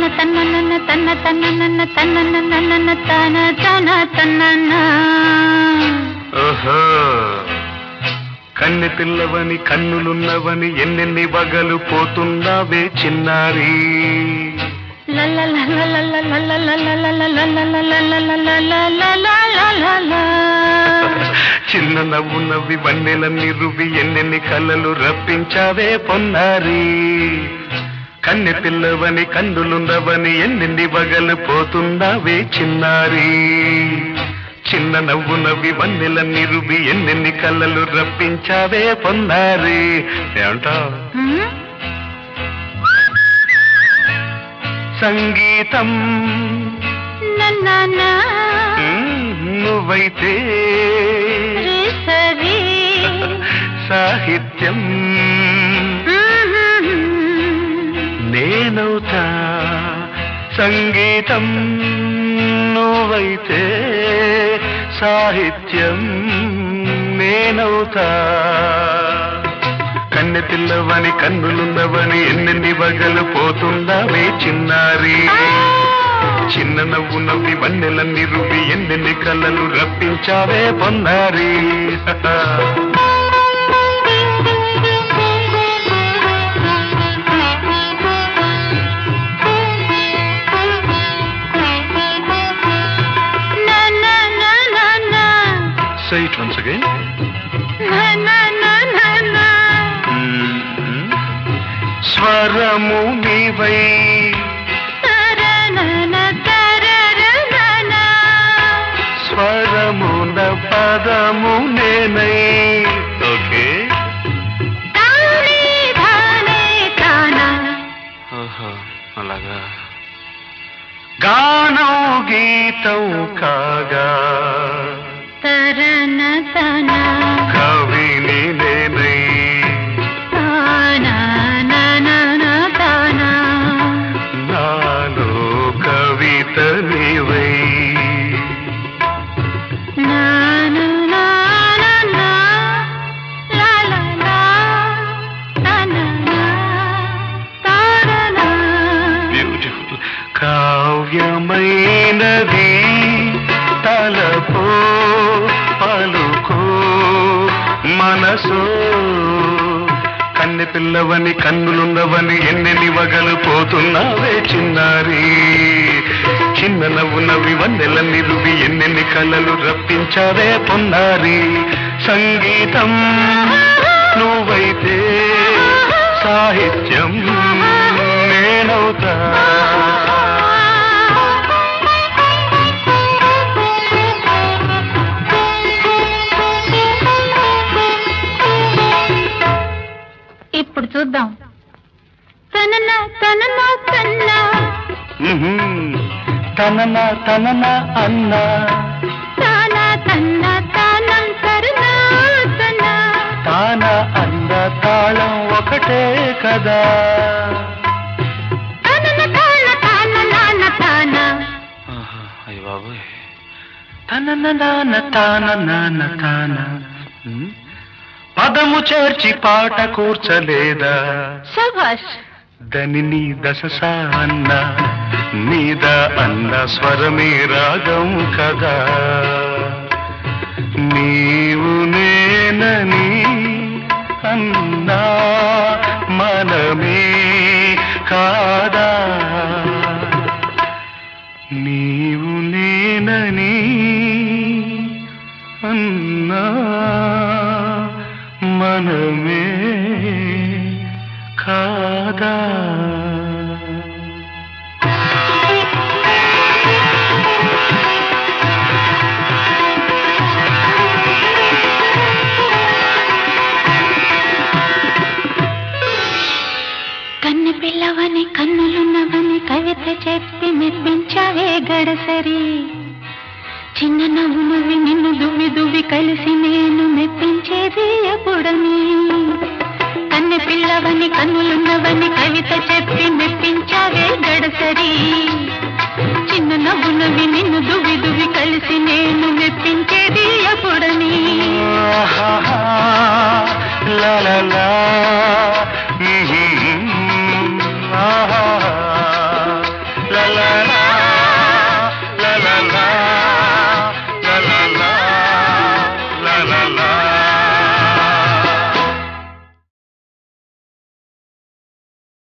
ఓహో కన్నె పిల్లవని కన్నులున్నవని ఎన్నెన్ని వగలు పోతున్నావే చిన్నారి చిన్న నవ్వు నవ్వి వన్నెలన్నీ రువి ఎన్నెన్ని కళ్ళలు రప్పించావే పొన్నారి కన్నె పిల్లవని కన్నులున్నవని ఎన్నెన్ని వగలు పోతున్నావే చిన్నారి చిన్న నవ్వు నవ్వి వన్నెలన్నీ రువి ఎన్నెన్ని కళ్ళలు రప్పించావే పొన్నారి ఏమంటావు సంగీతం నువ్వైతే సాహిత్యం నేనవుతా సంగీతం నువ్వైతే సాహిత్యం నేనవుతా కన్నె పిల్లవని కన్నులున్నవని ఎన్నెన్ని వగలు పోతుందావే చిన్నారి చిన్న నవ్వు నవ్వి వన్నెలన్నీ రువి ఎన్నెన్ని కళ్ళలు రప్పించావే పొన్నారి Say it once again. స్వరము నీవై స్వరమున పదము నేనై ఓకే అలాగా గానం గీతం కాగా కవిని నేనై నాలో కవిత నీవై బ్యూటిఫుల్ కావ్యమైనది తలపో పలుకో మనసో కన్నె పిల్లవని కన్నులున్నవని ఎన్నెన్ని వగలు పోతున్నావే చిన్నారి చిన్న నవ్వు నవ్వి వన్నెలన్నీ రువి ఎన్నెన్ని కళ్ళలు రప్పించావే పొన్నారి సంగీతం నువ్వైతే సాహిత్యం నేనవుతా ఇప్పుడు చూద్దాం తననా తననా తన్నా తననా తననా అన్నా తానా తన్నా తానం సరనా తన్నా తానా అన్న తాళం ఒకటే కదా తనన తాన తాన నాన్న తానా అయ్య బాబోయ్ తనన నాన్న తాన నాన్న తాన పదము చేర్చి పాట కూర్చలేదా శభాష్ దని దశ అన్న మీద అన్న స్వరమే రాగం కదా నీవు నేనని అన్నా మనమే కాదా నీవు నేనని అన్నా మనమే కాదా కన్నె పిల్లవని కన్నులున్నవని కవిత చెప్పి మెప్పించావే గడసరి చిన్న నవ్వు నవ్వి నిన్ను దువ్వి దువ్వి కలిసి నేను మెప్పించేది ఎప్పుడని కన్నె పిల్లవని కన్నులున్నవని కవిత చెప్పి మెప్పించావే గడసరి చిన్న నవ్వు నవ్వి నిన్ను దువ్వి దువ్వి కలిసి నేను మెప్పించేది ఎప్పుడని లా లా లా